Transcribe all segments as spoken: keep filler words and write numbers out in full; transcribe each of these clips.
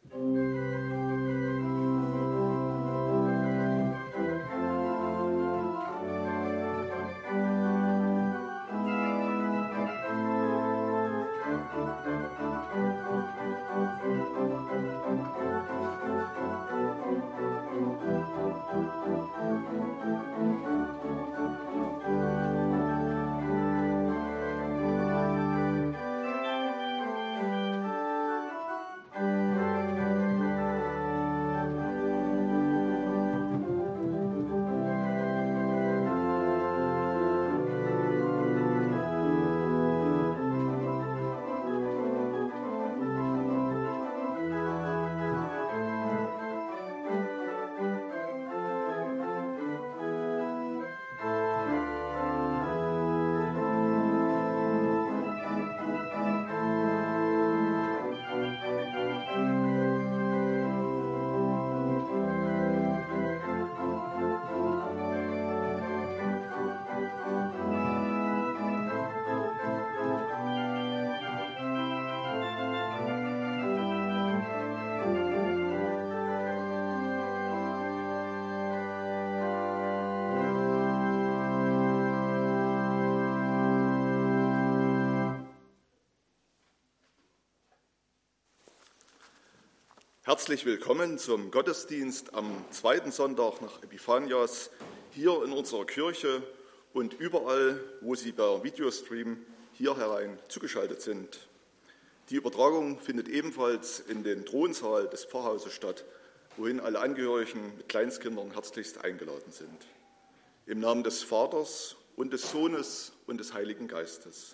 Herzlich willkommen zum Gottesdienst am zweiten Sonntag nach Epiphanias hier in unserer Kirche und überall, wo Sie per Videostream hier herein zugeschaltet sind. Die Übertragung findet ebenfalls in den Thronsaal des Pfarrhauses statt, wohin alle Angehörigen mit Kleinstkindern herzlichst eingeladen sind. Im Namen des Vaters und des Sohnes und des Heiligen Geistes.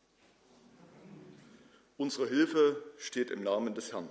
Unsere Hilfe steht im Namen des Herrn.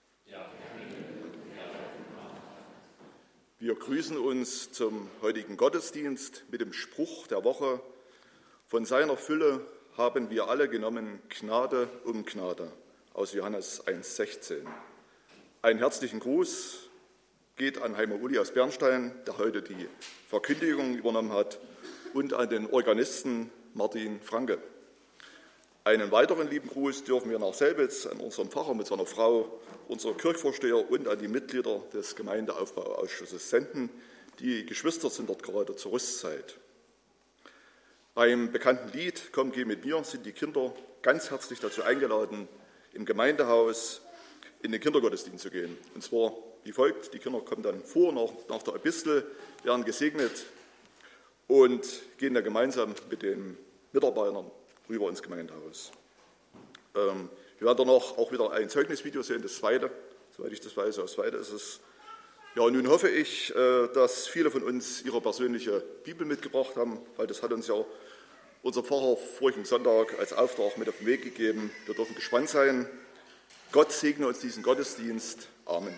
Wir grüßen uns zum heutigen Gottesdienst mit dem Spruch der Woche: Von seiner Fülle haben wir alle genommen, Gnade um Gnade, aus Johannes eins sechzehn. Einen herzlichen Gruß geht an Heimer Uli aus Bernstein, der heute die Verkündigung übernommen hat, und an den Organisten Martin Franke. Einen weiteren lieben Gruß dürfen wir nach Selbitz an unseren Pfarrer mit seiner Frau, unseren Kirchvorsteher und an die Mitglieder des Gemeindeaufbauausschusses senden. Die Geschwister sind dort gerade zur Rüstzeit. Beim bekannten Lied Komm, geh mit mir sind die Kinder ganz herzlich dazu eingeladen, im Gemeindehaus in den Kindergottesdienst zu gehen. Und zwar wie folgt: Die Kinder kommen dann vor nach, nach der Epistel, werden gesegnet und gehen dann gemeinsam mit den Mitarbeitern rüber ins Gemeindehaus. Ähm, wir werden danach auch wieder ein Zeugnisvideo sehen, das zweite, soweit ich das weiß, das zweite ist es. Ja, und nun hoffe ich, äh, dass viele von uns ihre persönliche Bibel mitgebracht haben, weil das hat uns ja unser Pfarrer vorigen Sonntag als Auftrag mit auf den Weg gegeben. Wir dürfen gespannt sein. Gott segne uns diesen Gottesdienst. Amen.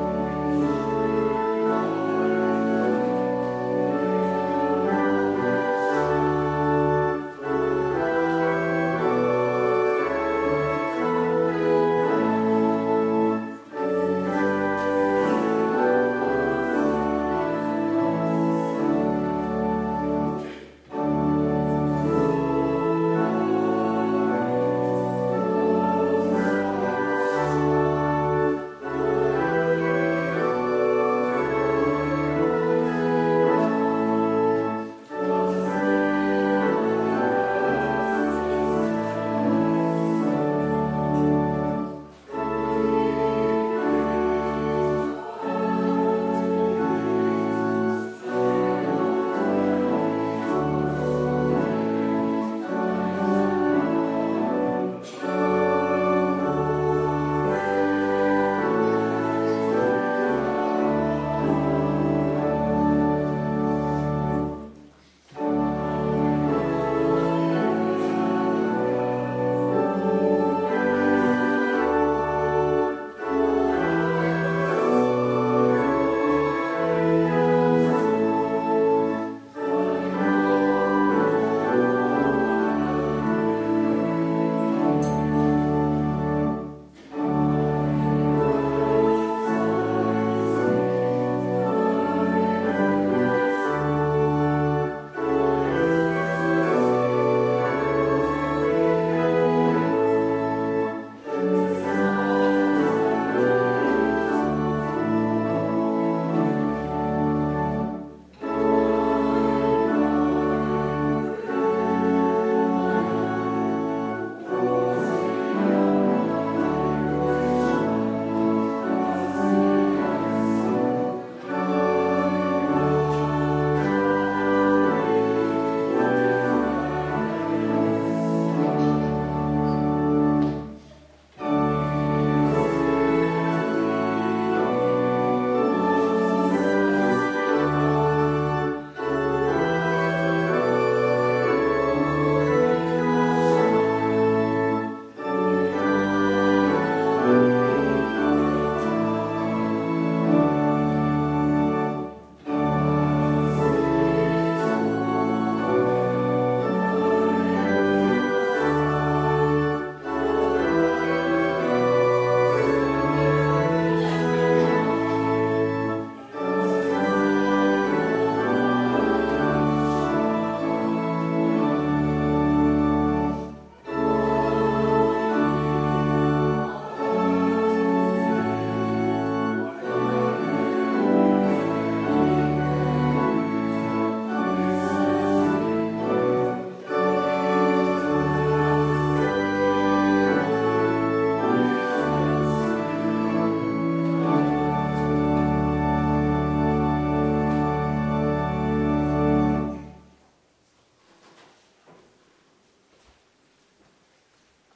Thank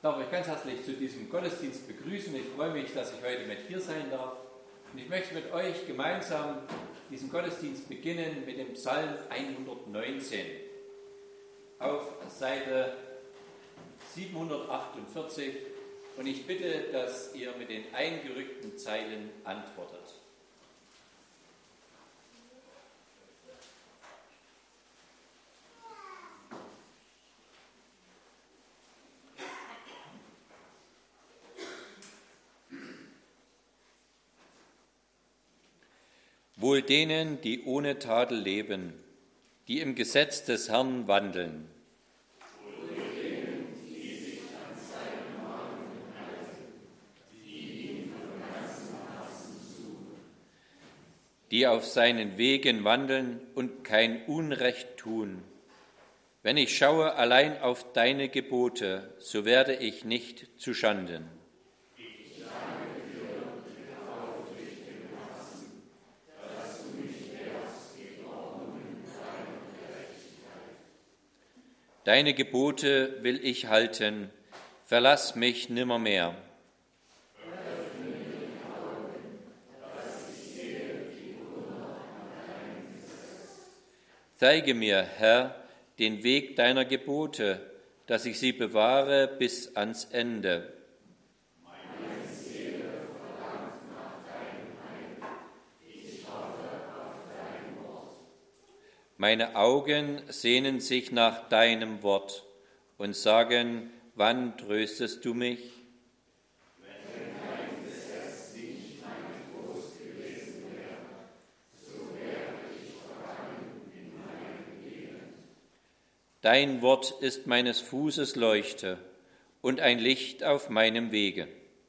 darf euch ganz herzlich zu diesem Gottesdienst begrüßen. Ich freue mich, dass ich heute mit hier sein darf. Und ich möchte mit euch gemeinsam diesen Gottesdienst beginnen mit dem Psalm hundertneunzehn auf Seite siebenhundertachtundvierzig. Und ich bitte, dass ihr mit den eingerückten Zeilen antwortet. Wohl denen, die ohne Tadel leben, die im Gesetz des Herrn wandeln. Wohl denen, die sich an seinen Mahnungen halten, die ihm von ganzem Herzen suchen. Die auf seinen Wegen wandeln und kein Unrecht tun. Wenn ich schaue allein auf deine Gebote, so werde ich nicht zu Schanden. Deine Gebote will ich halten, verlass mich nimmermehr. Zeige mir, Herr, den Weg deiner Gebote, dass ich sie bewahre bis ans Ende. Meine Augen sehnen sich nach deinem Wort und sagen, wann tröstest du mich? Wenn dein Gesetz nicht mein Trost gewesen wäre, so wäre ich vergangen in meinem Leben. Dein Wort ist meines Fußes Leuchte und ein Licht auf meinem Wege.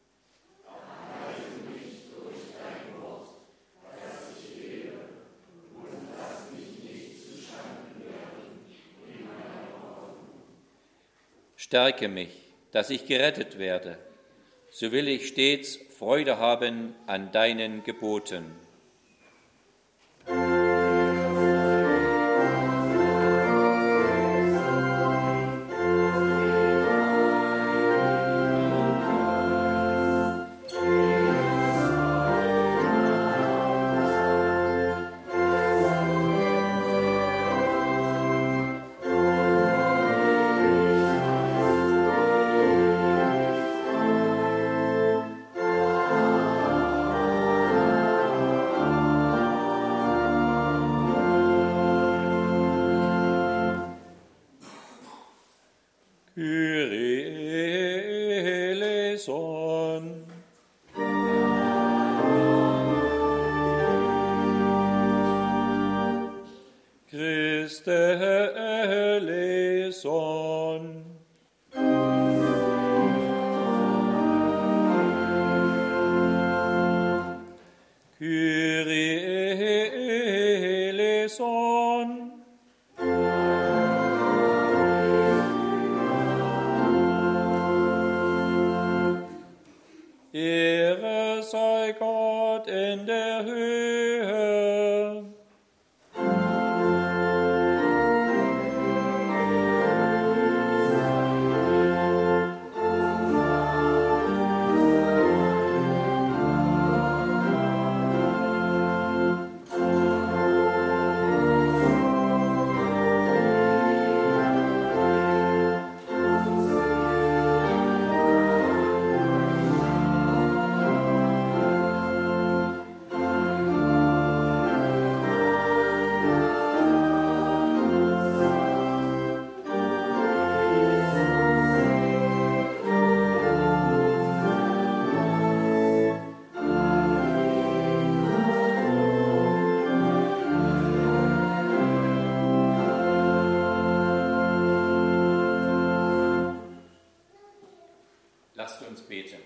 Stärke mich, dass ich gerettet werde, so will ich stets Freude haben an deinen Geboten. Ehre sei Gott in der Höhe. Lasst uns beten.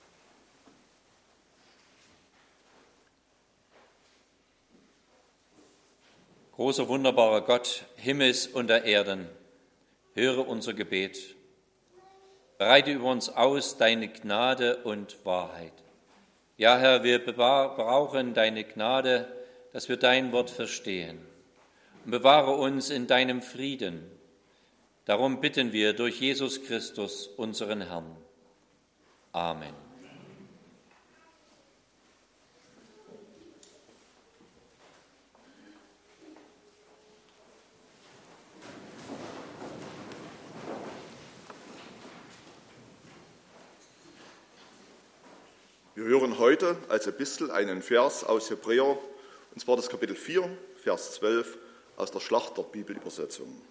Großer, wunderbarer Gott, Himmels und der Erden, höre unser Gebet. Breite über uns aus deine Gnade und Wahrheit. Ja, Herr, wir brauchen deine Gnade, dass wir dein Wort verstehen. Und bewahre uns in deinem Frieden, Darum bitten wir durch Jesus Christus, unseren Herrn. Amen. Wir hören heute als Epistel einen Vers aus Hebräer, und zwar das Kapitel vier, Vers zwölf aus der Schlachter-Bibelübersetzung.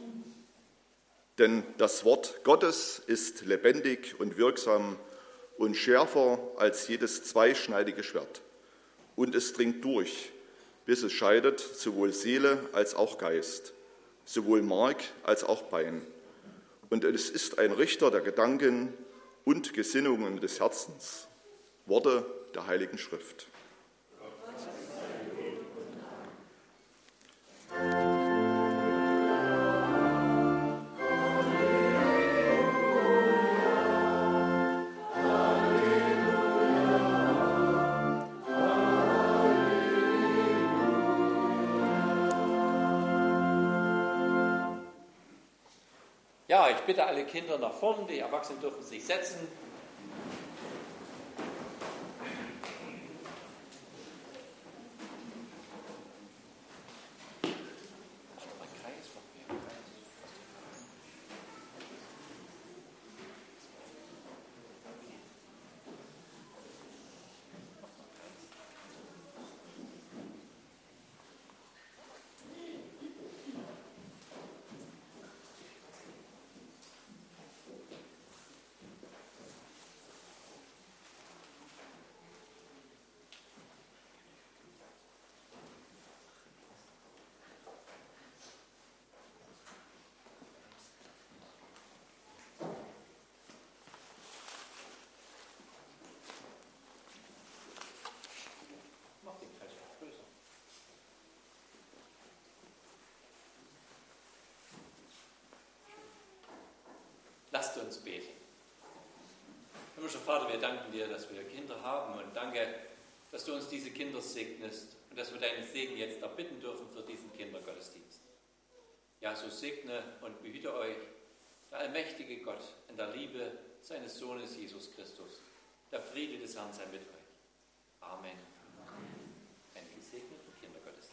Denn das Wort Gottes ist lebendig und wirksam und schärfer als jedes zweischneidige Schwert. Und es dringt durch, bis es scheidet sowohl Seele als auch Geist, sowohl Mark als auch Bein. Und es ist ein Richter der Gedanken und Gesinnungen des Herzens. Worte der Heiligen Schrift. Ja, ich bitte alle Kinder nach vorn, die Erwachsenen dürfen sich setzen. Lasst uns beten. Himmlischer Vater, wir danken dir, dass wir Kinder haben und danke, dass du uns diese Kinder segnest und dass wir deinen Segen jetzt erbitten dürfen für diesen Kindergottesdienst. Ja, so segne und behüte euch der allmächtige Gott in der Liebe seines Sohnes Jesus Christus. Der Friede des Herrn sei mit euch. Amen. Ein gesegneter Kindergottesdienst.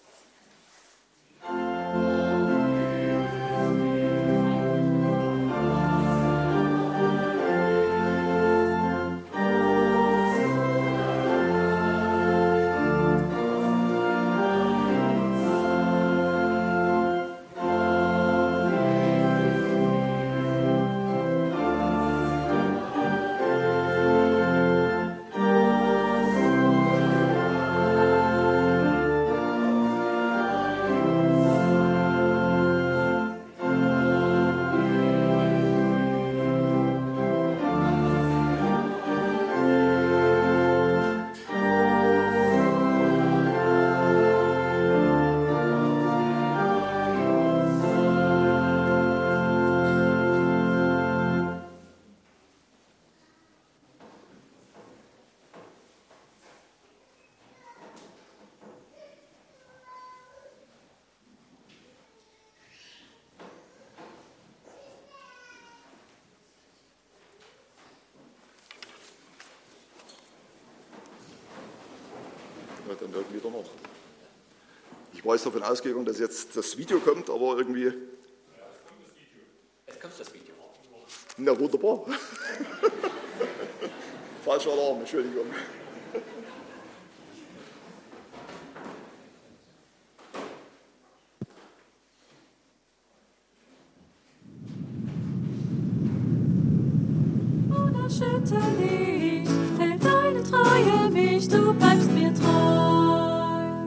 Ja, dann irgendwie doch noch. Ich weiß davon ausgegangen, dass jetzt das Video kommt, aber irgendwie. Jetzt kommt das Video. Na wunderbar. Falscher Alarm, Entschuldigung. Unerschütterlich hält deine Treue mich, du bleibst mir treu.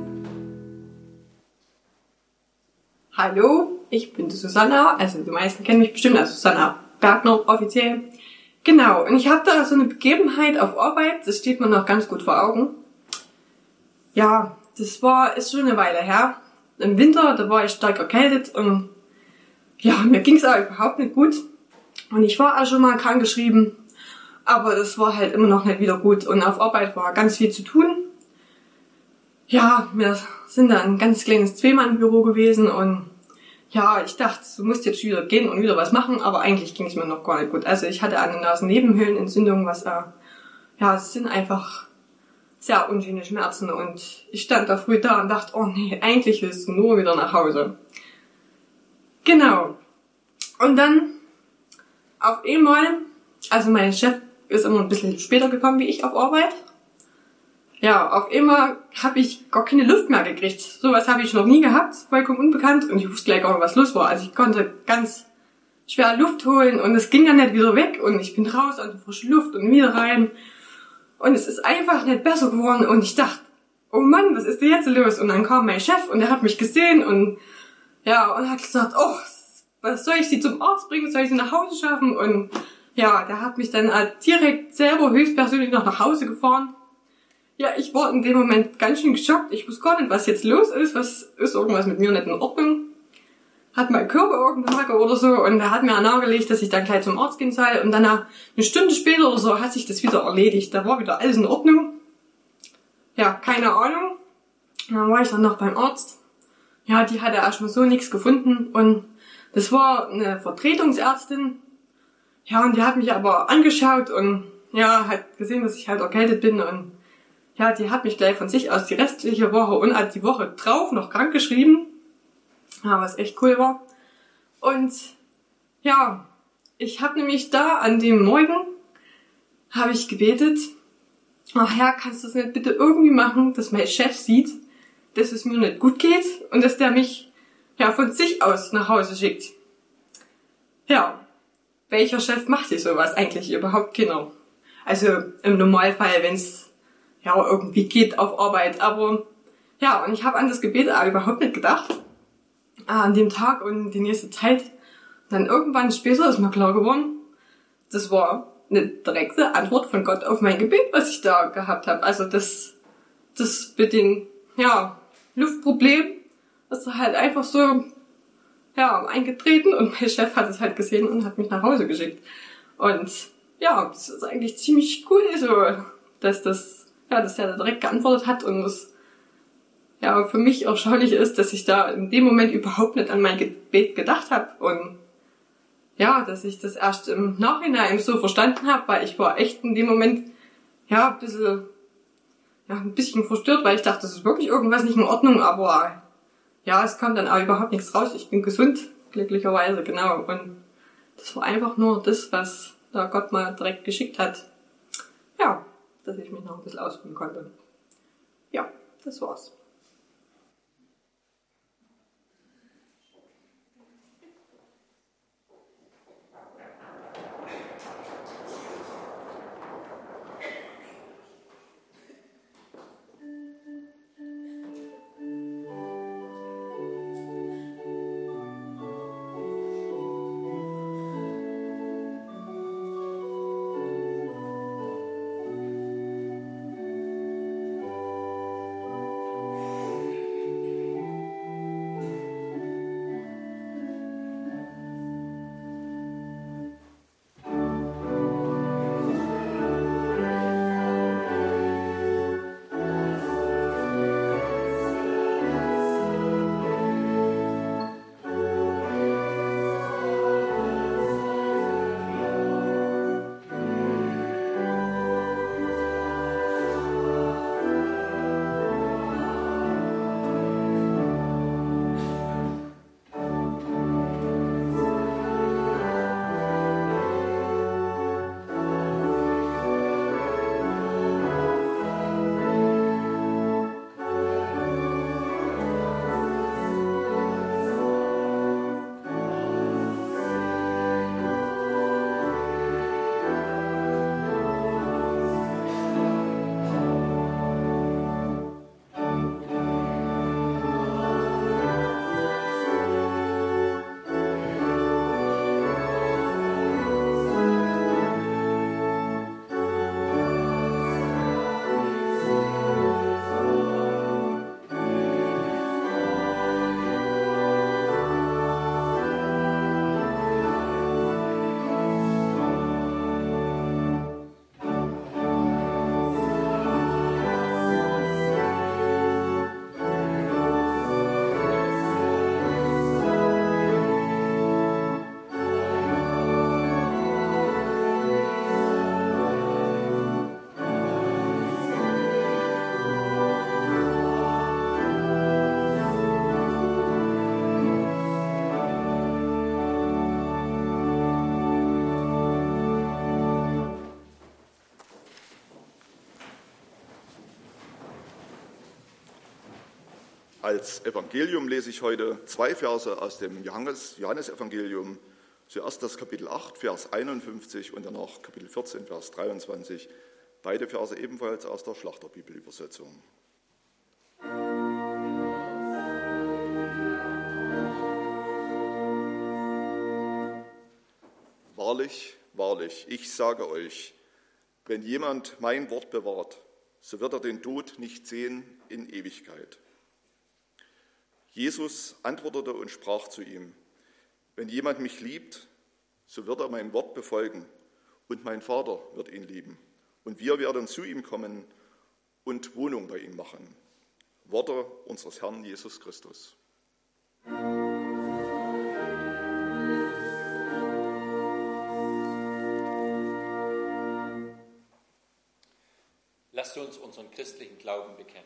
Hallo, ich bin die Susanna, also die meisten kennen mich bestimmt als Susanna Bergner offiziell. Genau, und ich habe da so eine Begebenheit auf Arbeit, das steht mir noch ganz gut vor Augen. Ja, das war, ist schon eine Weile her. Im Winter, da war ich stark erkältet und ja, mir ging es auch überhaupt nicht gut. Und ich war auch schon mal krankgeschrieben, aber es war halt immer noch nicht wieder gut. Und auf Arbeit war ganz viel zu tun. Ja, wir sind da ein ganz kleines Zwei-Mann-Büro gewesen und ja, ich dachte, du musst jetzt wieder gehen und wieder was machen, aber eigentlich ging es mir noch gar nicht gut. Also ich hatte eine Nasennebenhöhlenentzündung, was, äh, ja, es sind einfach sehr unschöne Schmerzen und ich stand da früh da und dachte, oh nee, eigentlich willst du nur wieder nach Hause. Genau. Und dann auf einmal, also mein Chef ist immer ein bisschen später gekommen wie ich auf Arbeit. Ja, auf einmal habe ich gar keine Luft mehr gekriegt. Sowas habe ich noch nie gehabt, vollkommen unbekannt. Und ich wusste gleich gar nicht, was los war. Also ich konnte ganz schwer Luft holen und es ging dann nicht wieder weg. Und ich bin raus an die frische Luft und wieder rein. Und es ist einfach nicht besser geworden. Und ich dachte, oh Mann, was ist denn jetzt los? Und dann kam mein Chef und der hat mich gesehen und ja, und hat gesagt, oh, was soll ich sie zum Arzt bringen? Soll ich sie nach Hause schaffen? Und ja, der hat mich dann direkt selber höchstpersönlich noch nach Hause gefahren. Ja, ich war in dem Moment ganz schön geschockt. Ich wusste gar nicht, was jetzt los ist. Was ist irgendwas mit mir nicht in Ordnung? Hat mein Körper irgendeine Hacke oder so? Und er hat mir nahegelegt, dass ich dann gleich zum Arzt gehen soll. Und dann eine Stunde später oder so hat sich das wieder erledigt. Da war wieder alles in Ordnung. Ja, keine Ahnung. Dann war ich dann noch beim Arzt. Ja, die hatte erstmal so nichts gefunden. Und das war eine Vertretungsärztin. Ja, und die hat mich aber angeschaut und ja, hat gesehen, dass ich halt erkältet bin und ja, die hat mich gleich von sich aus die restliche Woche und die Woche drauf noch krank geschrieben. Ja, was echt cool war. Und ja, ich habe nämlich da an dem Morgen, habe ich gebetet, ach Herr, kannst du das nicht bitte irgendwie machen, dass mein Chef sieht, dass es mir nicht gut geht und dass der mich ja von sich aus nach Hause schickt. Ja, welcher Chef macht sich sowas eigentlich überhaupt? Keiner. Also im Normalfall, wenn es ja irgendwie geht auf Arbeit, aber ja, und ich habe an das Gebet auch überhaupt nicht gedacht, äh, an dem Tag und die nächste Zeit. Dann irgendwann später ist mir klar geworden, das war eine direkte Antwort von Gott auf mein Gebet, was ich da gehabt habe. Also das, das mit dem, ja, Luftproblem ist halt einfach so, ja, eingetreten und mein Chef hat es halt gesehen und hat mich nach Hause geschickt. Und ja, das ist eigentlich ziemlich cool, so, dass das ja, dass er da direkt geantwortet hat und es ja für mich erstaunlich ist, dass ich da in dem Moment überhaupt nicht an mein Gebet gedacht habe und ja, dass ich das erst im Nachhinein so verstanden habe, weil ich war echt in dem Moment ja ein bisschen ja ein bisschen verstört, weil ich dachte, das ist wirklich irgendwas nicht in Ordnung, aber ja, es kam dann auch überhaupt nichts raus. Ich bin gesund, glücklicherweise, genau. Und das war einfach nur das, was da Gott mal direkt geschickt hat. Ja, dass ich mich noch ein bisschen ausruhen konnte. Ja, das war's. Als Evangelium lese ich heute zwei Verse aus dem Johannesevangelium. Zuerst das Kapitel acht, Vers einundfünfzig und danach Kapitel vierzehn, Vers dreiundzwanzig. Beide Verse ebenfalls aus der Schlachterbibelübersetzung. Wahrlich, wahrlich, ich sage euch, wenn jemand mein Wort bewahrt, so wird er den Tod nicht sehen in Ewigkeit. Jesus antwortete und sprach zu ihm, wenn jemand mich liebt, so wird er mein Wort befolgen und mein Vater wird ihn lieben. Und wir werden zu ihm kommen und Wohnung bei ihm machen. Worte unseres Herrn Jesus Christus. Lasst uns unseren christlichen Glauben bekennen.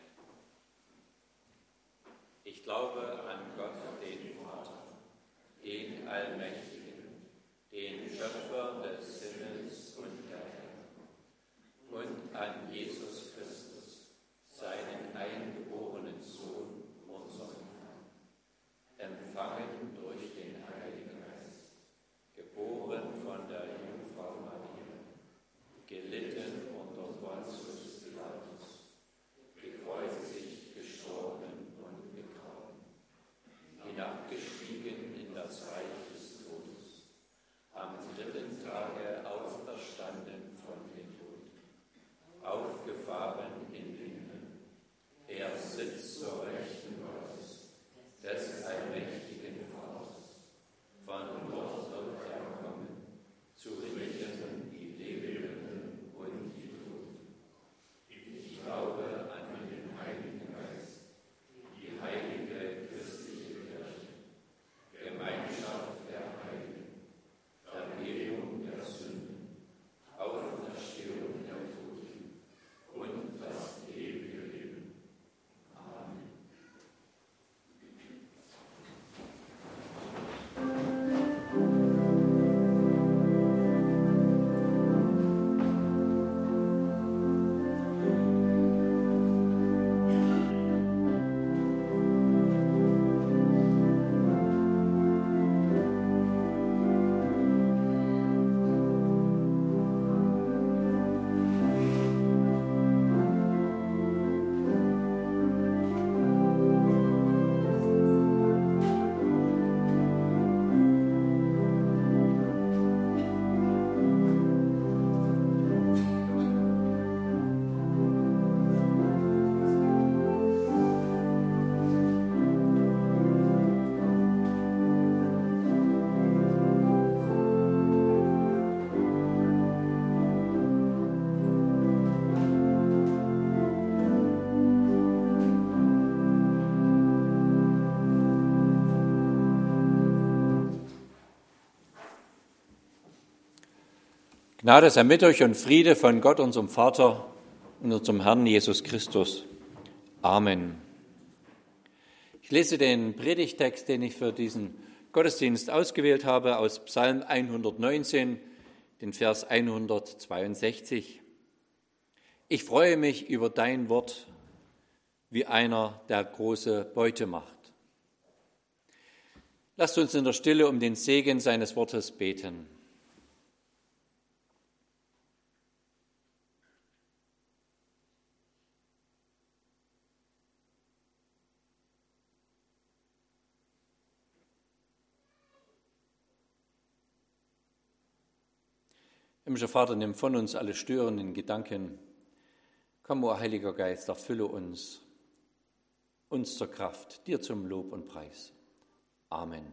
Ich glaube an Gott, den Vater, den Allmächtigen, den Schöpfer des Himmels und der Erde, und an Jesus Christus, seinen eingeborenen Sohn, unseren Herrn, empfangen durch den Heiligen Geist, geboren von der Jungfrau Maria, gelitten unter Pontius Pilatus, gekreuzigt, gestorben und begraben, hinabgestiegen in das Reich des Todes, am dritten Tage auferstanden von den Toten, aufgefahren in den Himmel. Er sitzt zur Rechten Gottes, des allmächtigen Vaters. Von dort wird er kommen, zu richten die Lebenden und die Toten. Ich glaube an den Heiligen Geist, die heilige christliche Kirche, Gemeinschaft der Heiligen, Vergebung der Sünden, Auferstehung der Toten und das ewige Leben. Amen. Gnade sei mit euch und Friede von Gott, unserem Vater und unserem Herrn Jesus Christus. Amen. Ich lese den Predigtext, den ich für diesen Gottesdienst ausgewählt habe, aus Psalm hundertneunzehn, den Vers hundertzweiundsechzig. Ich freue mich über dein Wort, wie einer, der große Beute macht. Lasst uns in der Stille um den Segen seines Wortes beten. Himmlischer Vater, nimm von uns alle störenden Gedanken. Komm, o Heiliger Geist, erfülle uns, uns zur Kraft, dir zum Lob und Preis. Amen.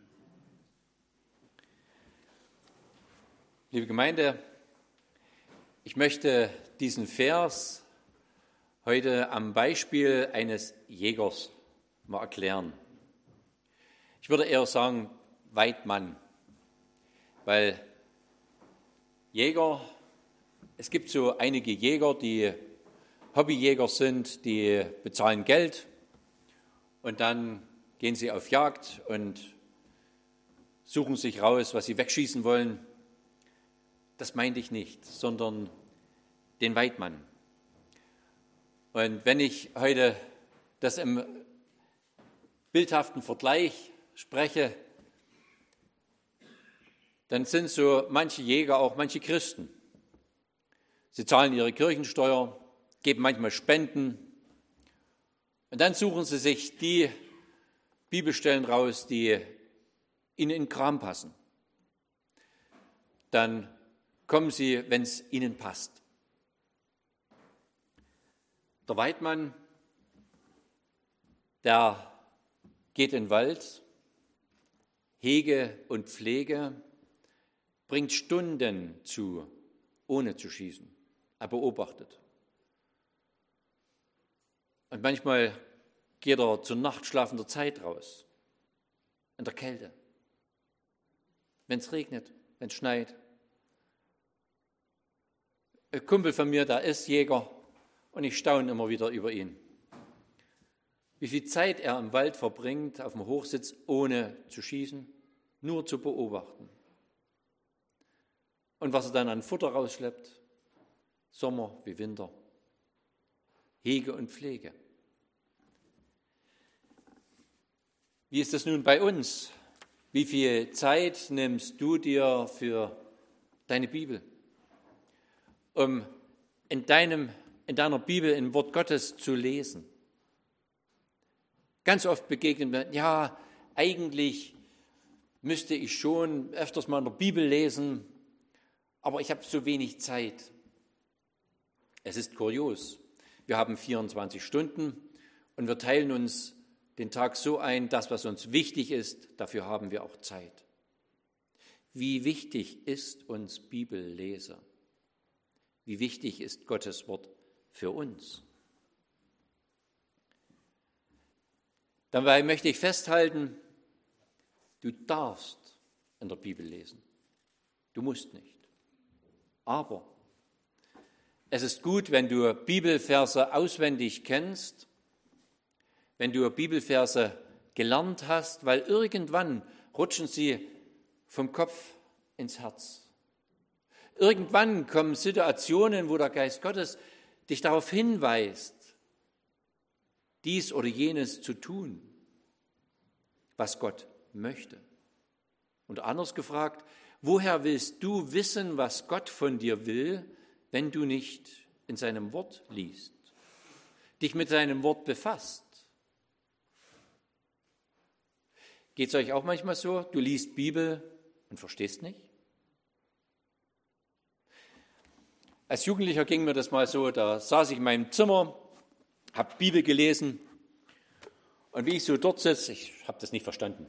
Liebe Gemeinde, ich möchte diesen Vers heute am Beispiel eines Jägers mal erklären. Ich würde eher sagen Weidmann, weil Jäger, es gibt so einige Jäger, die Hobbyjäger sind, die bezahlen Geld und dann gehen sie auf Jagd und suchen sich raus, was sie wegschießen wollen. Das meinte ich nicht, sondern den Weidmann. Und wenn ich heute das im bildhaften Vergleich spreche, dann sind so manche Jäger auch manche Christen. Sie zahlen ihre Kirchensteuer, geben manchmal Spenden und dann suchen sie sich die Bibelstellen raus, die ihnen in den Kram passen. Dann kommen sie, wenn es ihnen passt. Der Weidmann, der geht in den Wald, Hege und Pflege, bringt Stunden zu, ohne zu schießen. Er beobachtet. Und manchmal geht er zur nachtschlafender Zeit raus, in der Kälte, wenn es regnet, wenn es schneit. Ein Kumpel von mir, der ist Jäger, und ich staune immer wieder über ihn. Wie viel Zeit er im Wald verbringt, auf dem Hochsitz, ohne zu schießen, nur zu beobachten. Und was er dann an Futter rausschleppt, Sommer wie Winter, Hege und Pflege. Wie ist das nun bei uns? Wie viel Zeit nimmst du dir für deine Bibel, um in, deinem, in deiner Bibel ein Wort Gottes zu lesen? Ganz oft begegnet mir, ja, eigentlich müsste ich schon öfters mal in der Bibel lesen, aber ich habe so wenig Zeit. Es ist kurios. Wir haben vierundzwanzig Stunden und wir teilen uns den Tag so ein, das, was uns wichtig ist, dafür haben wir auch Zeit. Wie wichtig ist uns Bibellese? Wie wichtig ist Gottes Wort für uns? Dabei möchte ich festhalten, du darfst in der Bibel lesen. Du musst nicht. Aber es ist gut, wenn du Bibelverse auswendig kennst, wenn du Bibelverse gelernt hast, weil irgendwann rutschen sie vom Kopf ins Herz. Irgendwann kommen Situationen, wo der Geist Gottes dich darauf hinweist, dies oder jenes zu tun, was Gott möchte. Und anders gefragt, woher willst du wissen, was Gott von dir will, wenn du nicht in seinem Wort liest, dich mit seinem Wort befasst? Geht es euch auch manchmal so, du liest Bibel und verstehst nicht? Als Jugendlicher ging mir das mal so, da saß ich in meinem Zimmer, habe Bibel gelesen und wie ich so dort sitze, ich habe das nicht verstanden.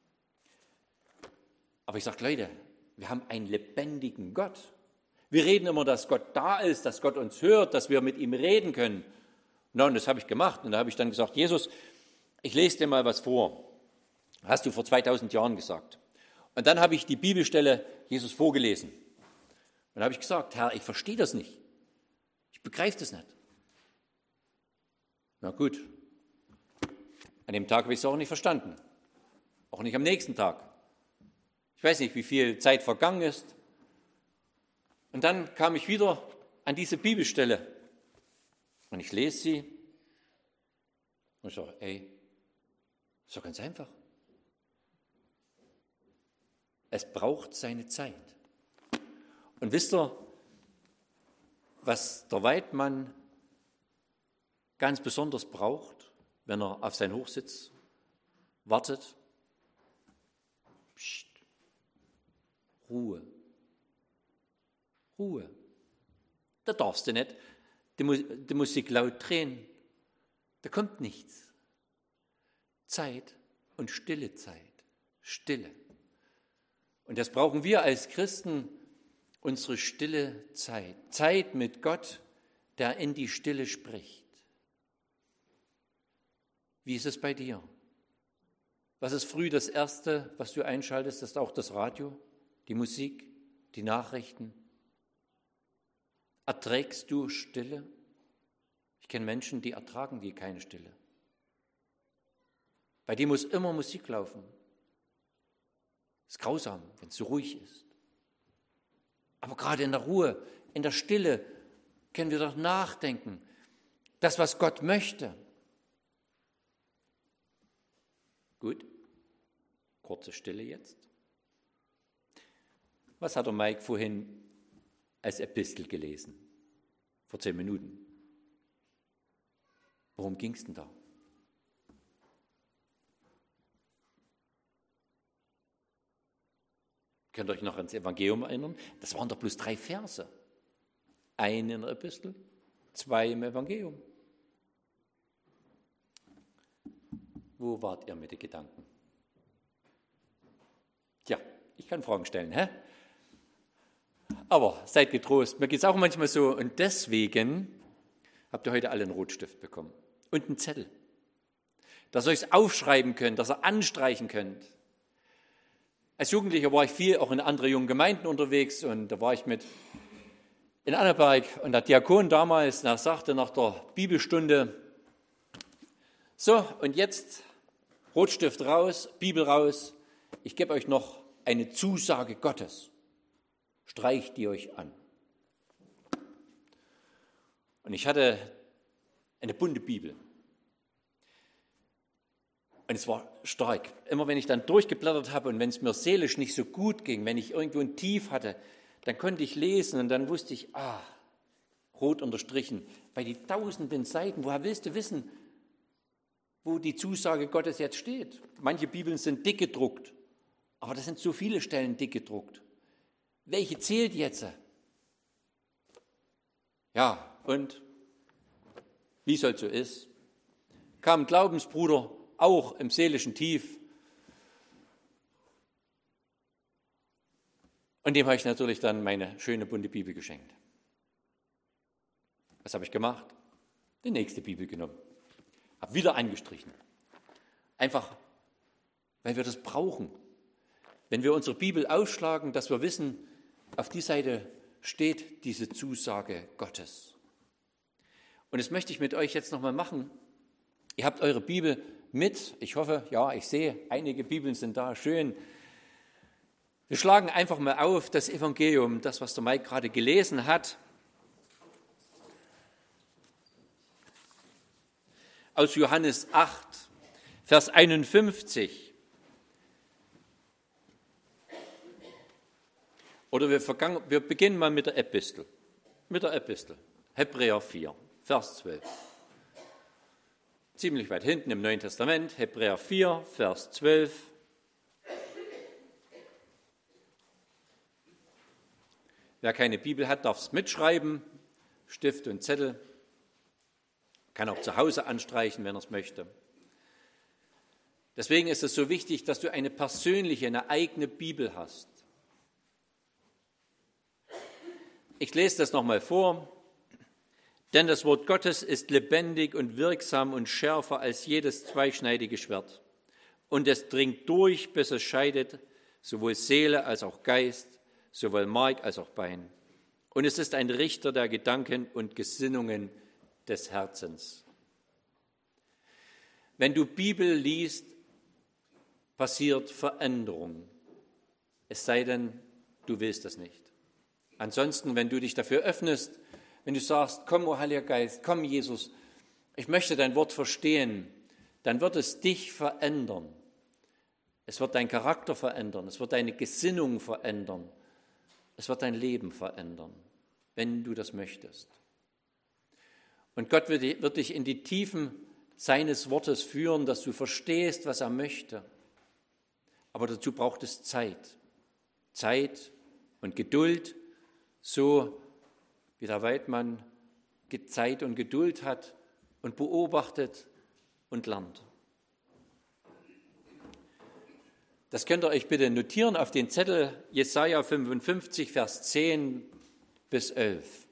Aber ich sage, Leute, wir haben einen lebendigen Gott. Wir reden immer, dass Gott da ist, dass Gott uns hört, dass wir mit ihm reden können. Na, und das habe ich gemacht. Und da habe ich dann gesagt, Jesus, ich lese dir mal was vor. Hast du vor zweitausend Jahren gesagt. Und dann habe ich die Bibelstelle Jesus vorgelesen. Und dann habe ich gesagt, Herr, ich verstehe das nicht. Ich begreife das nicht. Na gut. An dem Tag habe ich es auch nicht verstanden. Auch nicht am nächsten Tag. Ich weiß nicht, wie viel Zeit vergangen ist. Und dann kam ich wieder an diese Bibelstelle. Und ich lese sie. Und ich sage, ey, ist doch ganz einfach. Es braucht seine Zeit. Und wisst ihr, was der Weidmann ganz besonders braucht, wenn er auf seinen Hochsitz wartet? Psst. Ruhe. Ruhe. Da darfst du nicht die, Mu- die Musik laut drehen. Da kommt nichts. Zeit und stille Zeit. Stille. Und das brauchen wir als Christen, unsere stille Zeit. Zeit mit Gott, der in die Stille spricht. Wie ist es bei dir? Was ist früh das Erste, was du einschaltest? Das ist auch das Radio, die Musik, die Nachrichten. Erträgst du Stille? Ich kenne Menschen, die ertragen die keine Stille. Bei denen muss immer Musik laufen. Es ist grausam, wenn es so ruhig ist. Aber gerade in der Ruhe, in der Stille können wir doch nachdenken. Das, was Gott möchte. Gut, kurze Stille jetzt. Was hat der Mike vorhin als Epistel gelesen? Vor zehn Minuten. Worum ging es denn da? Könnt ihr euch noch ans Evangelium erinnern? Das waren doch bloß drei Verse. Einen in der Epistel, zwei im Evangelium. Wo wart ihr mit den Gedanken? Tja, ich kann Fragen stellen, hä? Aber seid getrost, mir geht es auch manchmal so. Und deswegen habt ihr heute alle einen Rotstift bekommen und einen Zettel, dass ihr euch aufschreiben könnt, dass ihr anstreichen könnt. Als Jugendlicher war ich viel auch in andere jungen Gemeinden unterwegs und da war ich mit in Annaberg und der Diakon damals nach, sagte nach der Bibelstunde, so und jetzt Rotstift raus, Bibel raus, ich gebe euch noch eine Zusage Gottes, streicht die euch an. Und ich hatte eine bunte Bibel. Und es war stark. Immer wenn ich dann durchgeblättert habe und wenn es mir seelisch nicht so gut ging, wenn ich irgendwo ein Tief hatte, dann konnte ich lesen und dann wusste ich, ah, rot unterstrichen, bei den tausenden Seiten, woher willst du wissen, wo die Zusage Gottes jetzt steht? Manche Bibeln sind dick gedruckt, aber das sind so viele Stellen dick gedruckt. Welche zählt jetzt? Ja, und wie es halt so ist, kam ein Glaubensbruder, auch im seelischen Tief. Und dem habe ich natürlich dann meine schöne bunte Bibel geschenkt. Was habe ich gemacht? Die nächste Bibel genommen. Habe wieder angestrichen. Einfach, weil wir das brauchen. Wenn wir unsere Bibel aufschlagen, dass wir wissen, auf die Seite steht diese Zusage Gottes. Und das möchte ich mit euch jetzt nochmal machen. Ihr habt eure Bibel mit. Ich hoffe, ja, ich sehe, einige Bibeln sind da, schön. Wir schlagen einfach mal auf das Evangelium, das, was der Mike gerade gelesen hat. Aus Johannes acht, Vers einundfünfzig. Oder wir, vergangen, wir beginnen mal mit der Epistel. Mit der Epistel. Hebräer vier, Vers zwölf. Ziemlich weit hinten im Neuen Testament, Hebräer vier, Vers zwölf. Wer keine Bibel hat, darf es mitschreiben, Stift und Zettel. Kann auch zu Hause anstreichen, wenn er es möchte. Deswegen ist es so wichtig, dass du eine persönliche, eine eigene Bibel hast. Ich lese das nochmal vor. Denn das Wort Gottes ist lebendig und wirksam und schärfer als jedes zweischneidige Schwert. Und es dringt durch, bis es scheidet, sowohl Seele als auch Geist, sowohl Mark als auch Bein. Und es ist ein Richter der Gedanken und Gesinnungen des Herzens. Wenn du Bibel liest, passiert Veränderung. Es sei denn, du willst das nicht. Ansonsten, wenn du dich dafür öffnest, wenn du sagst, komm, o Heiliger Geist, komm, Jesus, ich möchte dein Wort verstehen, dann wird es dich verändern. Es wird deinen Charakter verändern, es wird deine Gesinnung verändern, es wird dein Leben verändern, wenn du das möchtest. Und Gott wird dich in die Tiefen seines Wortes führen, dass du verstehst, was er möchte. Aber dazu braucht es Zeit. Zeit und Geduld, so wie der Weidmann Zeit und Geduld hat und beobachtet und lernt. Das könnt ihr euch bitte notieren auf den Zettel Jesaja fünfundfünfzig, Vers zehn bis elf.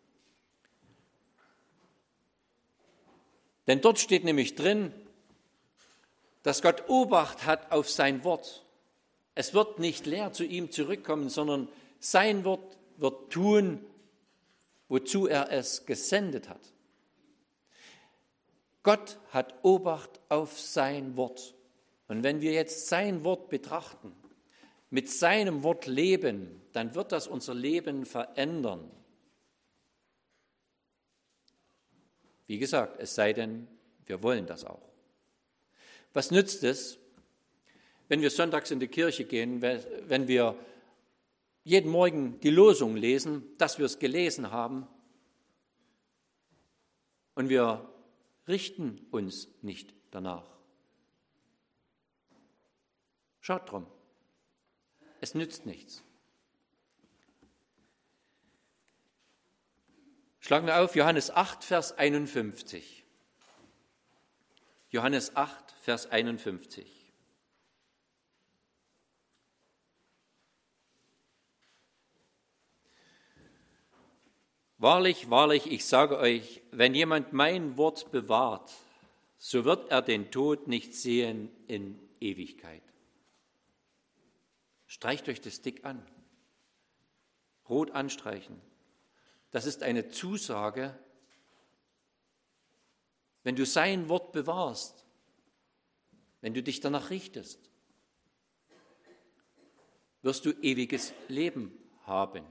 Denn dort steht nämlich drin, dass Gott Obacht hat auf sein Wort. Es wird nicht leer zu ihm zurückkommen, sondern sein Wort wird tun, wozu er es gesendet hat. Gott hat Obacht auf sein Wort. Und wenn wir jetzt sein Wort betrachten, mit seinem Wort leben, dann wird das unser Leben verändern. Wie gesagt, es sei denn, wir wollen das auch. Was nützt es, wenn wir sonntags in die Kirche gehen, wenn wir jeden Morgen die Losung lesen, dass wir es gelesen haben und wir richten uns nicht danach. Schaut drum, es nützt nichts. Schlagen wir auf Johannes acht, Vers einundfünfzig. Johannes acht, Vers einundfünfzig. Wahrlich, wahrlich, ich sage euch, wenn jemand mein Wort bewahrt, so wird er den Tod nicht sehen in Ewigkeit. Streicht euch das dick an. Rot anstreichen. Das ist eine Zusage, wenn du sein Wort bewahrst, wenn du dich danach richtest, wirst du ewiges Leben haben.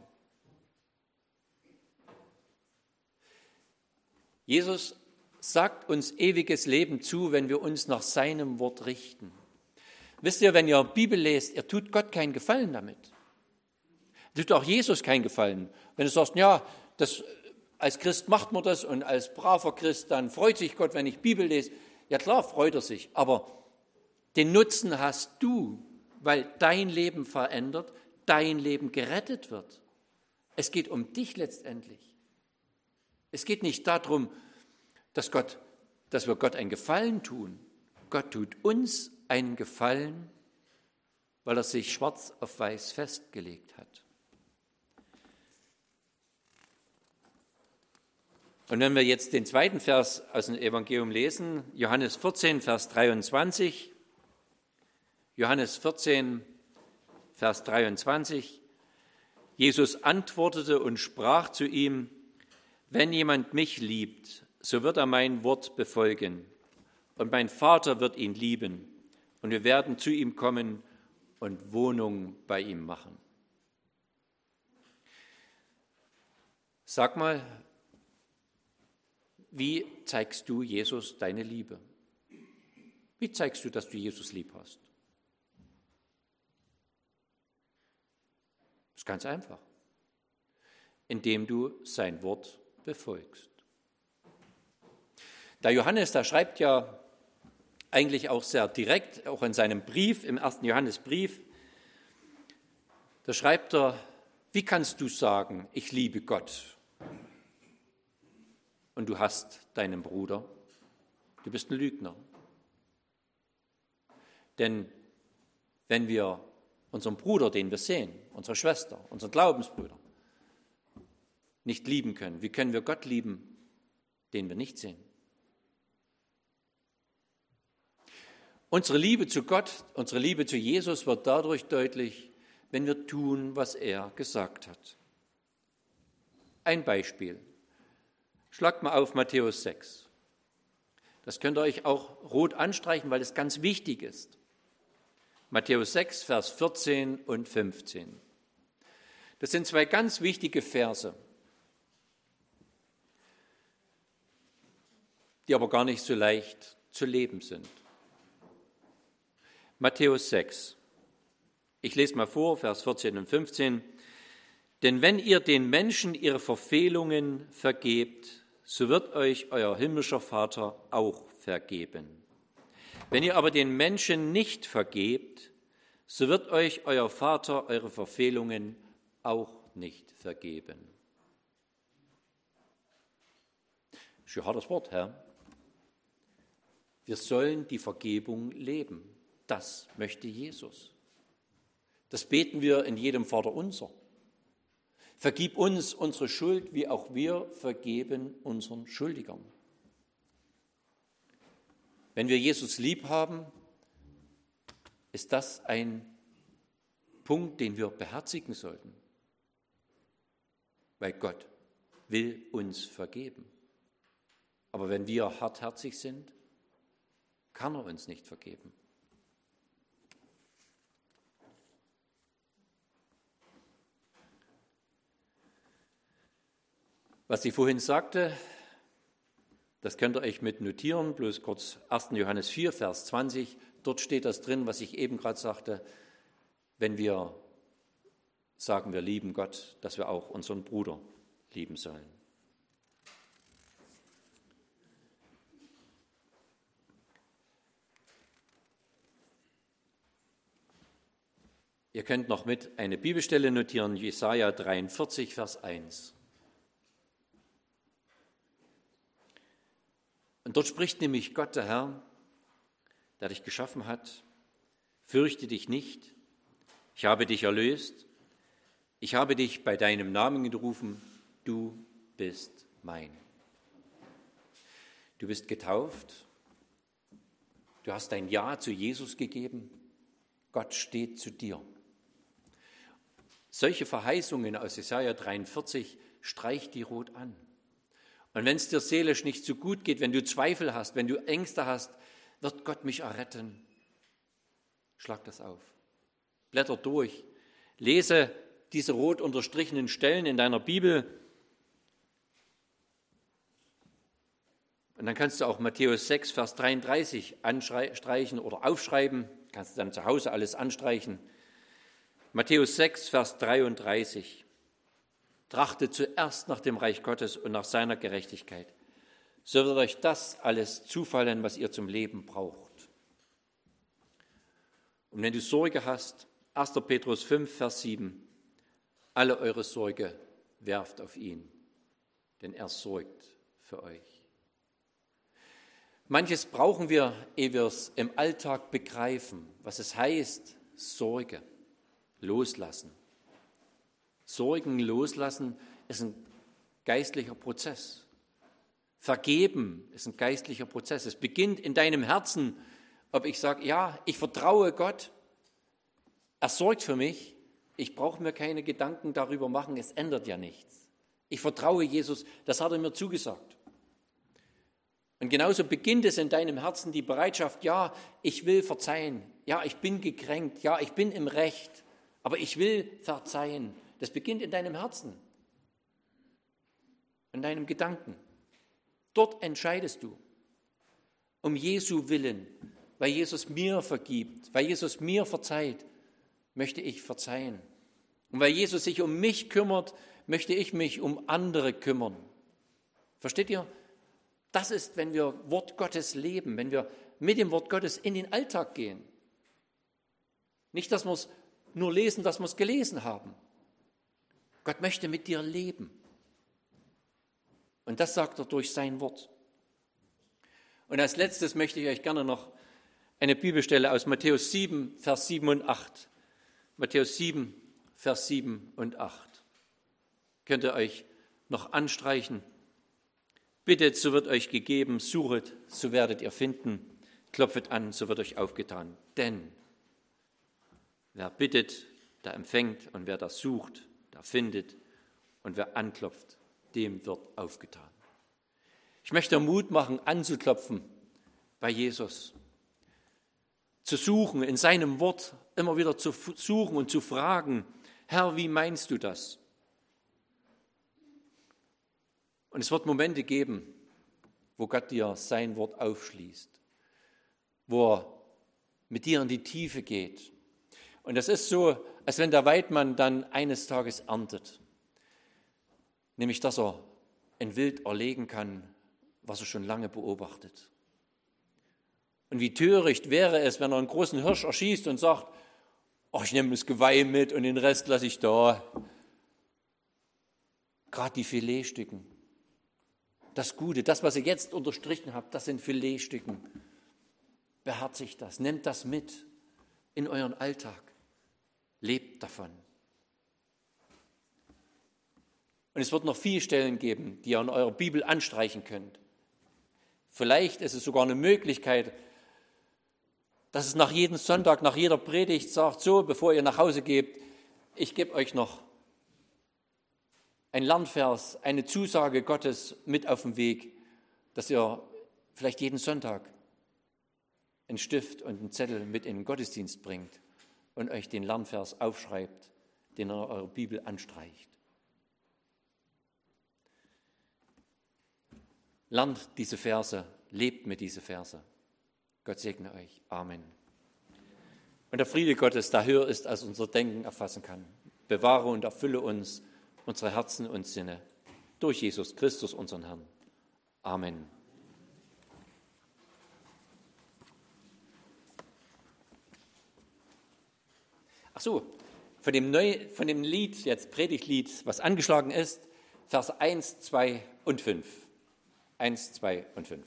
Jesus sagt uns ewiges Leben zu, wenn wir uns nach seinem Wort richten. Wisst ihr, wenn ihr Bibel lest, ihr tut Gott keinen Gefallen damit. Ihr tut auch Jesus keinen Gefallen. Wenn du sagst, ja, das, als Christ macht man das und als braver Christ, dann freut sich Gott, wenn ich Bibel lese. Ja klar, freut er sich, aber den Nutzen hast du, weil dein Leben verändert, dein Leben gerettet wird. Es geht um dich letztendlich. Es geht nicht darum, dass, Gott, dass wir Gott einen Gefallen tun. Gott tut uns einen Gefallen, weil er sich schwarz auf weiß festgelegt hat. Und wenn wir jetzt den zweiten Vers aus dem Evangelium lesen, Johannes vierzehn, Vers dreiundzwanzig, Johannes vierzehn, Vers dreiundzwanzig, Jesus antwortete und sprach zu ihm, wenn jemand mich liebt, so wird er mein Wort befolgen und mein Vater wird ihn lieben und wir werden zu ihm kommen und Wohnung bei ihm machen. Sag mal, wie zeigst du Jesus deine Liebe? Wie zeigst du, dass du Jesus lieb hast? Das ist ganz einfach, indem du sein Wort befolgst. Der Johannes, der schreibt ja eigentlich auch sehr direkt, auch in seinem Brief, im ersten Johannesbrief, da schreibt er, wie kannst du sagen, ich liebe Gott und du hast deinen Bruder? Du bist ein Lügner. Denn wenn wir unseren Bruder, den wir sehen, unsere Schwester, unseren Glaubensbruder, nicht lieben können, wie können wir Gott lieben, den wir nicht sehen? Unsere Liebe zu Gott, unsere Liebe zu Jesus wird dadurch deutlich, wenn wir tun, was er gesagt hat. Ein Beispiel. Schlagt mal auf Matthäus sechs. Das könnt ihr euch auch rot anstreichen, weil es ganz wichtig ist. Matthäus sechs, Vers vierzehn und fünfzehn. Das sind zwei ganz wichtige Verse, die aber gar nicht so leicht zu leben sind. Matthäus sechs. Ich lese mal vor, Vers vierzehn und fünfzehn. Denn wenn ihr den Menschen ihre Verfehlungen vergebt, so wird euch euer himmlischer Vater auch vergeben. Wenn ihr aber den Menschen nicht vergebt, so wird euch euer Vater eure Verfehlungen auch nicht vergeben. Das ist ein hartes Wort, Herr. Wir sollen die Vergebung leben. Das möchte Jesus. Das beten wir in jedem Vaterunser. Vergib uns unsere Schuld, wie auch wir vergeben unseren Schuldigern. Wenn wir Jesus lieb haben, ist das ein Punkt, den wir beherzigen sollten. Weil Gott will uns vergeben. Aber wenn wir hartherzig sind, kann er uns nicht vergeben. Was ich vorhin sagte, das könnt ihr euch mit notieren, bloß kurz ersten Johannes vier, Vers zwanzig, dort steht das drin, was ich eben gerade sagte, wenn wir sagen, wir lieben Gott, dass wir auch unseren Bruder lieben sollen. Ihr könnt noch mit eine Bibelstelle notieren, Jesaja dreiundvierzig, Vers eins. Und dort spricht nämlich Gott, der Herr, der dich geschaffen hat: Fürchte dich nicht, ich habe dich erlöst, ich habe dich bei deinem Namen gerufen, du bist mein. Du bist getauft, du hast dein Ja zu Jesus gegeben, Gott steht zu dir. Solche Verheißungen aus Jesaja dreiundvierzig streicht die rot an. Und wenn es dir seelisch nicht so gut geht, wenn du Zweifel hast, wenn du Ängste hast, wird Gott mich erretten. Schlag das auf. Blätter durch. Lese diese rot unterstrichenen Stellen in deiner Bibel. Und dann kannst du auch Matthäus sechs, Vers dreiunddreißig anstreichen oder aufschreiben. Kannst du dann zu Hause alles anstreichen. Matthäus sechs, Vers dreiunddreißig. Trachtet zuerst nach dem Reich Gottes und nach seiner Gerechtigkeit. So wird euch das alles zufallen, was ihr zum Leben braucht. Und wenn du Sorge hast, erster Petrus fünf, Vers sieben. Alle eure Sorge werft auf ihn, denn er sorgt für euch. Manches brauchen wir, ehe wir es im Alltag begreifen, was es heißt, Sorge, loslassen. Sorgen loslassen ist ein geistlicher Prozess. Vergeben ist ein geistlicher Prozess. Es beginnt in deinem Herzen, ob ich sage, ja, ich vertraue Gott, er sorgt für mich, ich brauche mir keine Gedanken darüber machen, es ändert ja nichts. Ich vertraue Jesus, das hat er mir zugesagt. Und genauso beginnt es in deinem Herzen die Bereitschaft, ja, ich will verzeihen, ja, ich bin gekränkt, ja, ich bin im Recht, aber ich will verzeihen. Das beginnt in deinem Herzen, in deinem Gedanken. Dort entscheidest du, um Jesu Willen, weil Jesus mir vergibt, weil Jesus mir verzeiht, möchte ich verzeihen. Und weil Jesus sich um mich kümmert, möchte ich mich um andere kümmern. Versteht ihr? Das ist, wenn wir Wort Gottes leben, wenn wir mit dem Wort Gottes in den Alltag gehen. Nicht, dass wir es nur lesen, dass wir es gelesen haben. Gott möchte mit dir leben. Und das sagt er durch sein Wort. Und als letztes möchte ich euch gerne noch eine Bibelstelle aus Matthäus sieben, Vers sieben und acht. Matthäus sieben, Vers sieben und acht. Könnt ihr euch noch anstreichen? Bittet, so wird euch gegeben, suchet, so werdet ihr finden, klopfet an, so wird euch aufgetan. Denn wer bittet, der empfängt, und wer das sucht, der findet, und wer anklopft, dem wird aufgetan. Ich möchte Mut machen, anzuklopfen bei Jesus, zu suchen, in seinem Wort immer wieder zu suchen und zu fragen, Herr, wie meinst du das? Und es wird Momente geben, wo Gott dir sein Wort aufschließt, wo er mit dir in die Tiefe geht. Und das ist so, als wenn der Weidmann dann eines Tages erntet, nämlich dass er ein Wild erlegen kann, was er schon lange beobachtet. Und wie töricht wäre es, wenn er einen großen Hirsch erschießt und sagt, oh, ich nehme das Geweih mit und den Rest lasse ich da. Gerade die Filetstücken, das Gute, das, was ihr jetzt unterstrichen habt, das sind Filetstücken. Beherzigt das, nehmt das mit in euren Alltag. Lebt davon. Und es wird noch viele Stellen geben, die ihr in eurer Bibel anstreichen könnt. Vielleicht ist es sogar eine Möglichkeit, dass es nach jedem Sonntag, nach jeder Predigt sagt, so, bevor ihr nach Hause geht, ich gebe euch noch ein Lernvers, eine Zusage Gottes mit auf den Weg, dass ihr vielleicht jeden Sonntag einen Stift und einen Zettel mit in den Gottesdienst bringt und euch den Lernvers aufschreibt, den ihr in eurer Bibel anstreicht. Lernt diese Verse, lebt mit diesen Verse. Gott segne euch. Amen. Und der Friede Gottes, der höher ist, als unser Denken erfassen kann, bewahre und erfülle uns unsere Herzen und Sinne durch Jesus Christus, unseren Herrn. Amen. Ach so, von dem, Neu, von dem Lied, jetzt Predigtlied, was angeschlagen ist, Vers eins, zwei und fünf. eins, zwei und fünf.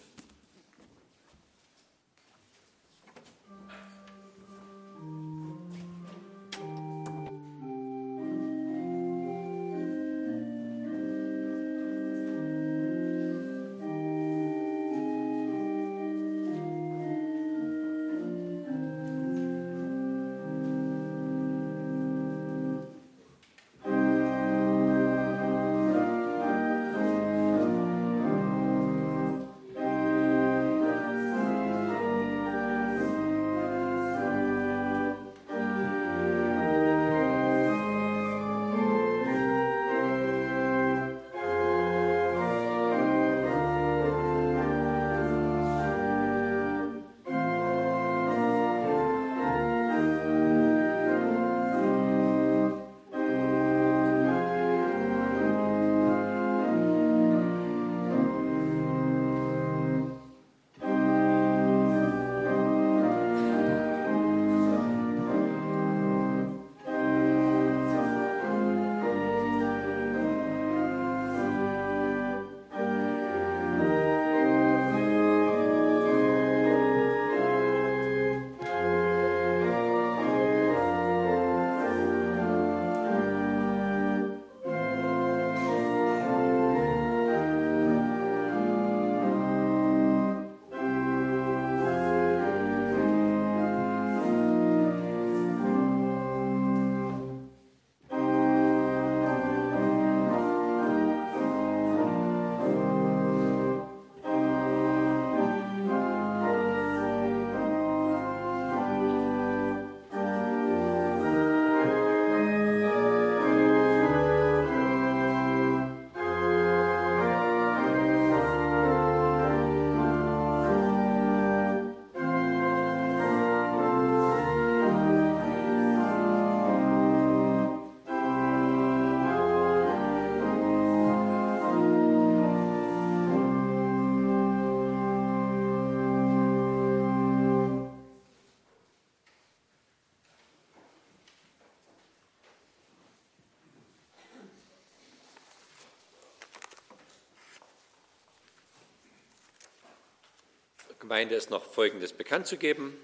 Gemeinde ist noch Folgendes bekannt zu geben.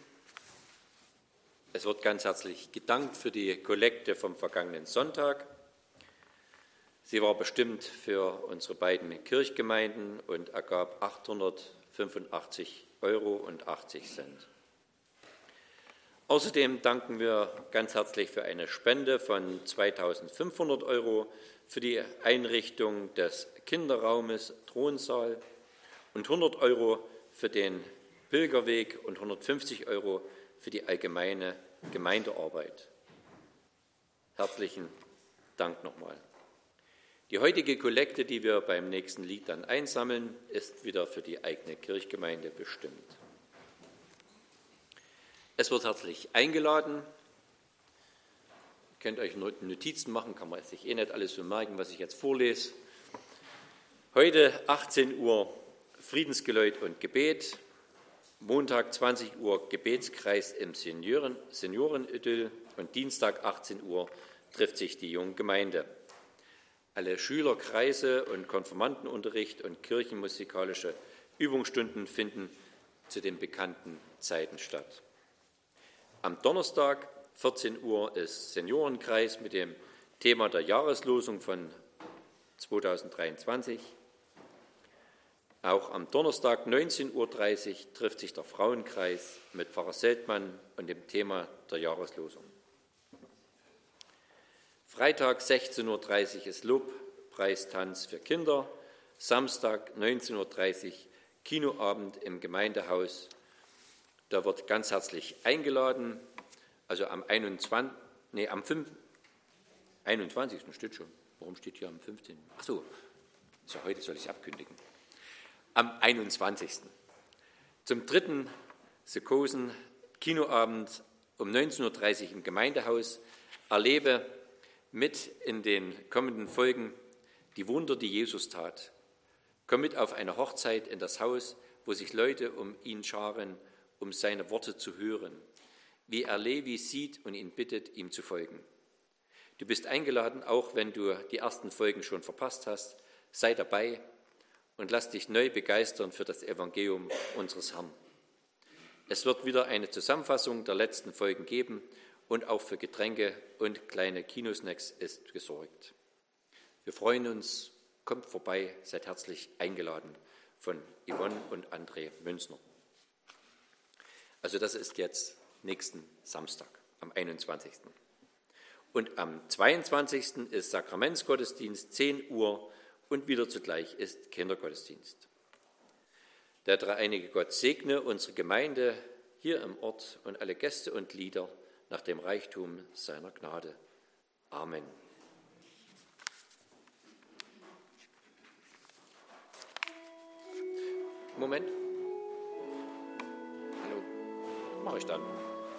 Es wird ganz herzlich gedankt für die Kollekte vom vergangenen Sonntag. Sie war bestimmt für unsere beiden Kirchgemeinden und ergab achthundertfünfundachtzig Euro und achtzig Cent. Außerdem danken wir ganz herzlich für eine Spende von zweitausendfünfhundert Euro für die Einrichtung des Kinderraumes Thronsaal und hundert Euro für den Pilgerweg und hundertfünfzig Euro für die allgemeine Gemeindearbeit. Herzlichen Dank nochmal. Die heutige Kollekte, die wir beim nächsten Lied dann einsammeln, ist wieder für die eigene Kirchgemeinde bestimmt. Es wird herzlich eingeladen. Ihr könnt euch Notizen machen, kann man sich eh nicht alles so merken, was ich jetzt vorlese. Heute achtzehn Uhr Friedensgeläut und Gebet, Montag zwanzig Uhr Gebetskreis im Senioren, Seniorenidyll und Dienstag achtzehn Uhr trifft sich die junge Gemeinde. Alle Schülerkreise und Konfirmandenunterricht und kirchenmusikalische Übungsstunden finden zu den bekannten Zeiten statt. Am Donnerstag vierzehn Uhr ist Seniorenkreis mit dem Thema der Jahreslosung von zweitausenddreiundzwanzig. Auch am Donnerstag neunzehn Uhr dreißig trifft sich der Frauenkreis mit Pfarrer Seltmann und dem Thema der Jahreslosung. Freitag sechzehn Uhr dreißig ist Lobpreistanz für Kinder. Samstag neunzehn Uhr dreißig Kinoabend im Gemeindehaus. Da wird ganz herzlich eingeladen. Also am einundzwanzigsten Nee, am einundzwanzigsten steht schon. Warum steht hier am fünfzehnten? Ach so, also heute soll ich es abkündigen. Am einundzwanzigsten Zum dritten Sekosen Kinoabend um neunzehn Uhr dreißig im Gemeindehaus. Erlebe mit in den kommenden Folgen die Wunder, die Jesus tat. Komm mit auf eine Hochzeit in das Haus, wo sich Leute um ihn scharen, um seine Worte zu hören, wie er Levi sieht und ihn bittet, ihm zu folgen. Du bist eingeladen, auch wenn du die ersten Folgen schon verpasst hast. Sei dabei und lass dich neu begeistern für das Evangelium unseres Herrn. Es wird wieder eine Zusammenfassung der letzten Folgen geben und auch für Getränke und kleine Kinosnacks ist gesorgt. Wir freuen uns, kommt vorbei, seid herzlich eingeladen von Yvonne und André Münzner. Also das ist jetzt nächsten Samstag, am einundzwanzigsten Und am zweiundzwanzigsten ist Sakramentsgottesdienst, zehn Uhr und wieder zugleich ist Kindergottesdienst. Der dreieinige Gott segne unsere Gemeinde hier im Ort und alle Gäste und Lieder nach dem Reichtum seiner Gnade. Amen. Moment. Hallo. Mache ich dann.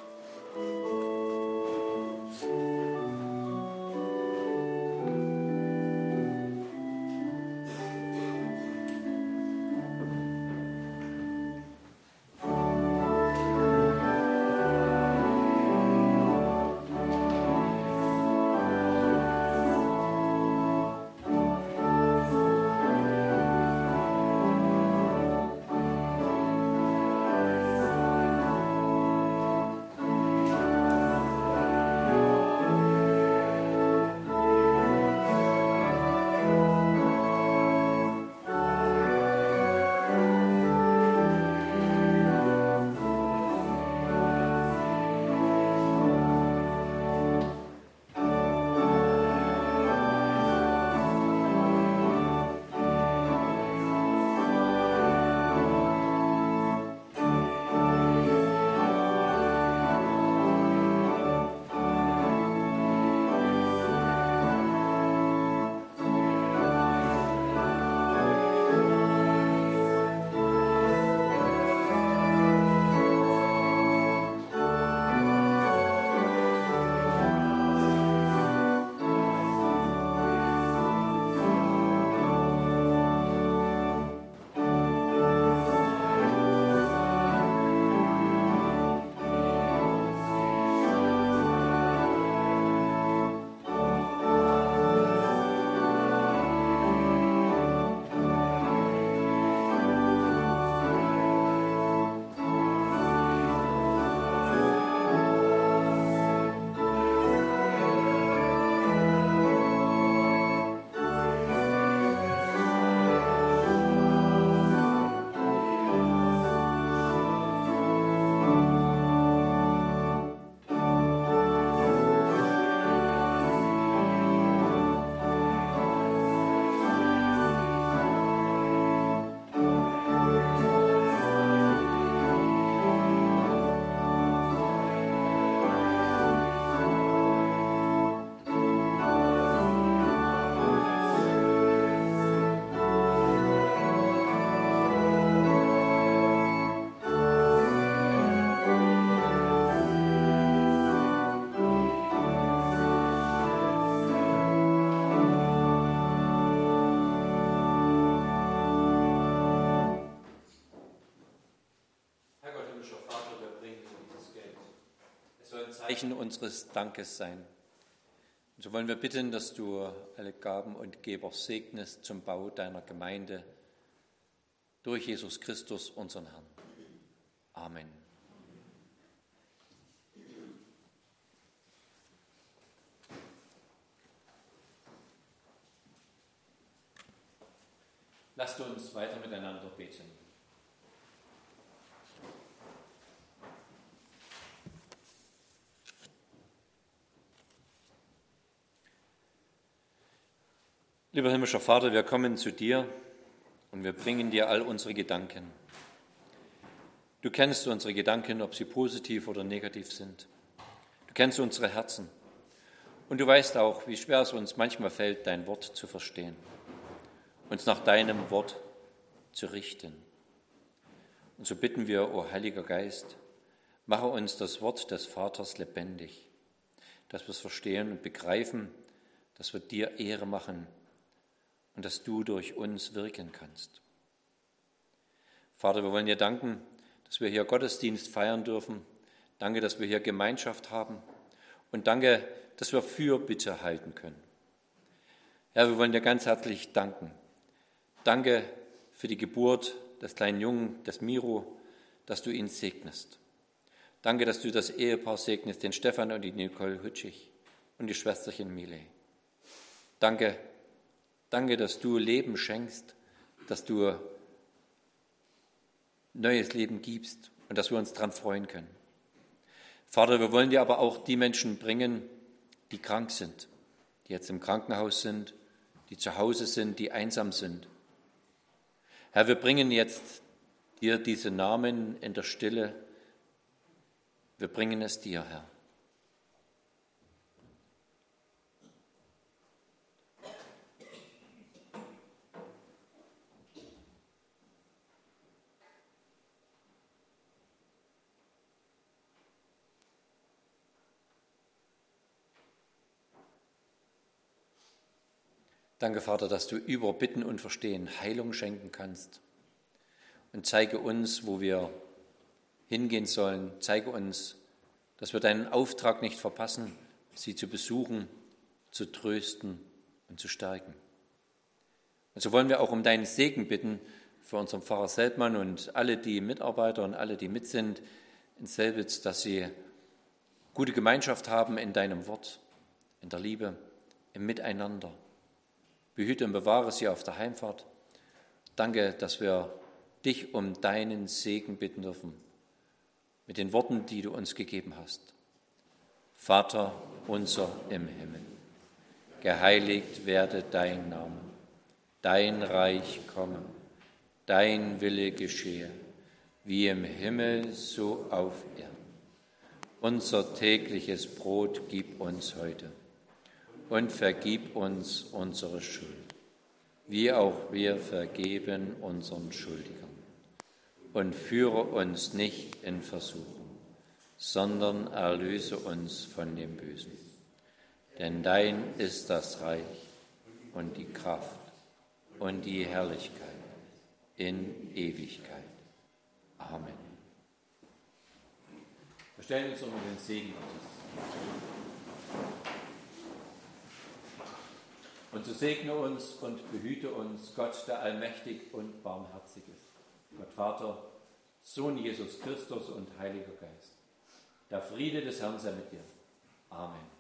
Zeichen unseres Dankes sein. Und so wollen wir bitten, dass du alle Gaben und Geber segnest zum Bau deiner Gemeinde durch Jesus Christus, unseren Herrn. Amen. Lasst uns weiter miteinander beten. Lieber himmlischer Vater, wir kommen zu dir und wir bringen dir all unsere Gedanken. Du kennst unsere Gedanken, ob sie positiv oder negativ sind. Du kennst unsere Herzen und du weißt auch, wie schwer es uns manchmal fällt, dein Wort zu verstehen, uns nach deinem Wort zu richten. Und so bitten wir, o Heiliger Geist, Mache uns das Wort des Vaters lebendig, dass wir es verstehen und begreifen, dass wir dir Ehre machen und dass du durch uns wirken kannst. Vater, wir wollen dir danken, dass wir hier Gottesdienst feiern dürfen. Danke, dass wir hier Gemeinschaft haben. Und danke, dass wir Fürbitte halten können. Herr, wir wollen dir ganz herzlich danken. Danke für die Geburt des kleinen Jungen, des Miro, dass du ihn segnest. Danke, dass du das Ehepaar segnest, den Stefan und die Nicole Hutschig und die Schwesterchen Mile. Danke, danke, dass du Leben schenkst, dass du neues Leben gibst und dass wir uns daran freuen können. Vater, wir wollen dir aber auch die Menschen bringen, die krank sind, die jetzt im Krankenhaus sind, die zu Hause sind, die einsam sind. Herr, wir bringen jetzt dir diese Namen in der Stille. Wir bringen es dir, Herr. Danke, Vater, dass du über Bitten und Verstehen Heilung schenken kannst. Und zeige uns, wo wir hingehen sollen. Zeige uns, dass wir deinen Auftrag nicht verpassen, sie zu besuchen, zu trösten und zu stärken. Und so wollen wir auch um deinen Segen bitten für unseren Pfarrer Seltmann und alle die Mitarbeiter und alle, die mit sind in Selbitz, dass sie gute Gemeinschaft haben in deinem Wort, in der Liebe, im Miteinander. Behüte und bewahre sie auf der Heimfahrt. Danke, dass wir dich um deinen Segen bitten dürfen, mit den Worten, die du uns gegeben hast. Vater unser im Himmel, geheiligt werde dein Name, dein Reich komme, dein Wille geschehe, wie im Himmel so auf Erden. Unser tägliches Brot gib uns heute und vergib uns unsere Schuld, wie auch wir vergeben unseren Schuldigern. Und führe uns nicht in Versuchung, sondern erlöse uns von dem Bösen. Denn dein ist das Reich und die Kraft und die Herrlichkeit in Ewigkeit. Amen. Wir stellen uns unter den Segen Gottes. Und so segne uns und behüte uns Gott, der allmächtig und barmherzig ist. Gott Vater, Sohn Jesus Christus und Heiliger Geist. Der Friede des Herrn sei mit dir. Amen.